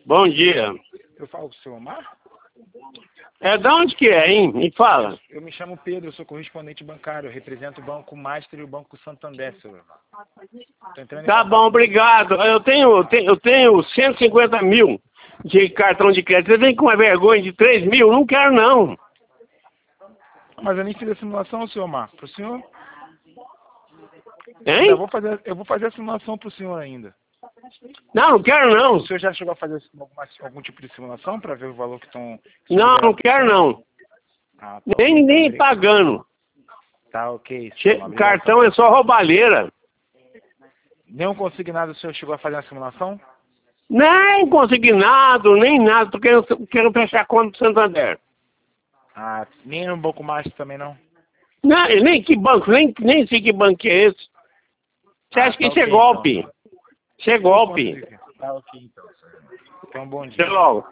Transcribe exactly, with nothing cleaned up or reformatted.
Bom dia. Eu falo com o senhor Omar? É, de onde que é, hein? Me fala. Eu me chamo Pedro, eu sou correspondente bancário, eu represento o Banco Master e o Banco Santander, senhor Omar. Tô entrando em Tá contato bom, com- obrigado. Eu tenho, eu tenho, eu tenho cento e cinquenta mil de cartão de crédito. Você vem com uma vergonha de três mil? Não quero, não. Mas eu nem fiz a simulação, senhor Omar. Pro senhor? Hein? Ainda vou fazer, eu vou fazer a simulação pro senhor ainda. Não, não quero, não. O senhor já chegou a fazer alguma, algum tipo de simulação para ver o valor que estão... Não, não quero, não. Ah, tá, Nem, ok, nem então, obrigado. pagando. Tá ok, Che- senhor Omar, obrigado. Cartão é só roubalheira. Nenhum consignado o senhor chegou a fazer a simulação? Nem consignado, nem nada. Tô querendo, querendo fechar conta do Santander. Ah, nem no Banco Master também não? Não, nem que banco, nem, nem sei que banco é esse. Você Ah, acha que tá isso é ok, golpe? então. Isso é golpe. Tá ok, então, senhor. Então, bom dia. Até logo.